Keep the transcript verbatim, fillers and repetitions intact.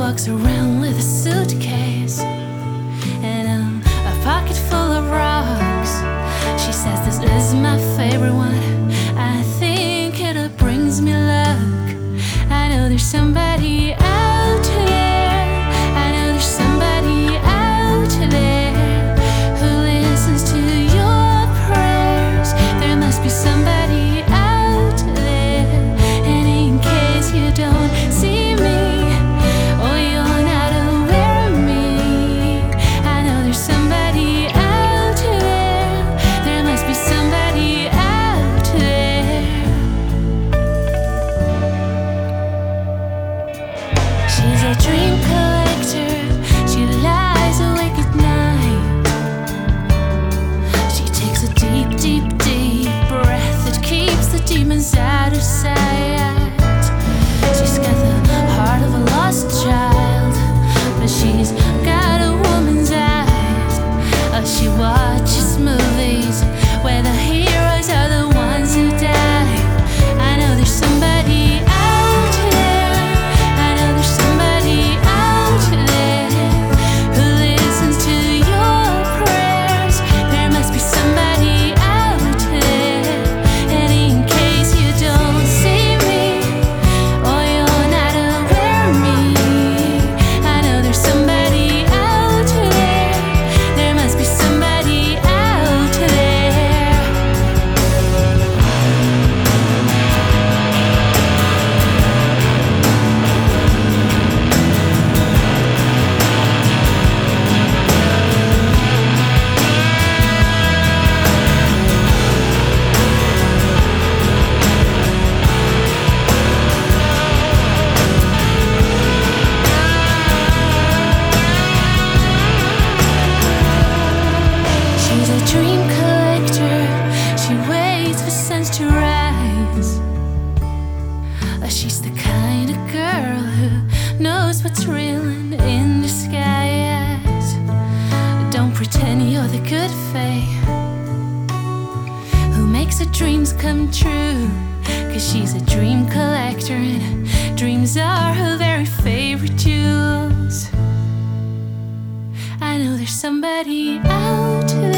walks around with a suitcase and um, a pocket full of rocks. She says this is my favorite one. I think it brings me luck. I know there's somebody out there. I know there's somebody out there who listens to your prayers. There must be somebody out there. And in case you don't see me, or you're not aware of me, I know there's somebody out there. There must be somebody out there. She's a dream collector. She lies awake at night. She takes a deep, deep, deep breath that keeps the demons out of sight. She's got the heart of a lost child, but she's got a woman's eyes. Oh, she watches movies where the heroes are the ones who die. I know there's somebody out there. I know there's somebody out there who listens to your prayers. There must be somebody out there. And in case you don't see me, or you're not aware of me, I know there's somebody out there. There must be somebody out there. She's a dream collector. She waits for suns to rise. Uh, She's the kind of girl who knows what's real and in disguise. Don't pretend you're the good fae who makes her dreams come true. Cause she's a dream collector and dreams are her very favorite jewels. I know there's somebody out there.